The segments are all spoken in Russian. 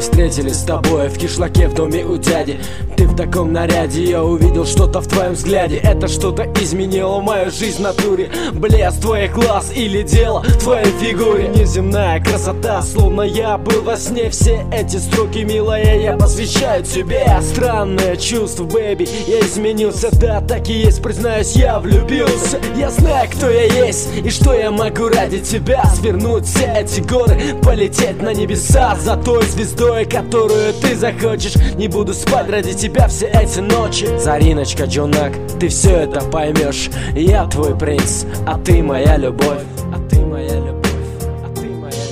встретились с тобой в кишлаке в доме у дяди. Ты в таком наряде, я увидел что-то в твоем взгляде. Это что-то изменило мою жизнь в натуре. Блеск твоих глаз или дело в твоей фигуре. Неземная красота, словно я был во сне. Все эти строки, милая, я посвящаю тебе. Странное чувство, бэби, я изменился. Да, так и есть, признаюсь, я влюбился. Я знаю, кто я есть и что я могу ради тебя. Свернуть все эти горы, полететь на небеса за той звездой, которую ты захочешь. Не буду спать ради тебя все эти ночи. Зариночка, Джунак, ты все это поймешь. Я твой принц, а ты моя любовь. А ты моя любовь, а ты моя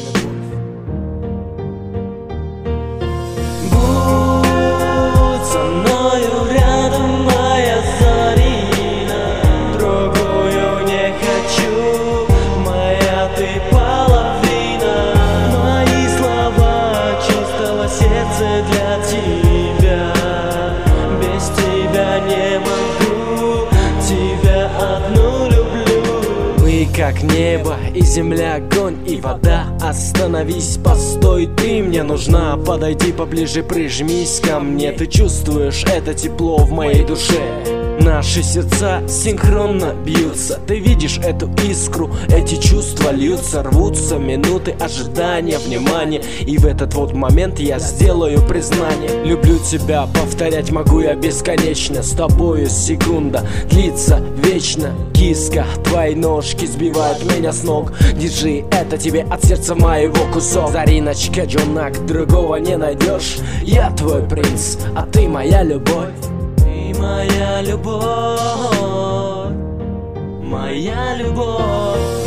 любовь. Будь со мною рядом, моя Зарина. Другую не хочу, моя ты половина. Мои слова чистого сердца для тебя. Без тебя не могу, тебя одну люблю. Мы как небо и земля, огонь и вода. Остановись, постой, ты мне нужна. Подойди поближе, прижмись ко мне. Ты чувствуешь это тепло в моей душе. Наши сердца синхронно бьются. Ты видишь эту искру, эти чувства льются. Рвутся минуты ожидания, внимания. И в этот вот момент я сделаю признание. Люблю тебя, повторять могу я бесконечно. С тобою секунда длится вечно. Киска, твои ножки сбивают меня с ног. Держи, это тебе от сердца моего кусок. Зариночка, Джунак, другого не найдешь. Я твой принц, а ты моя любовь. Моя любовь, моя любовь.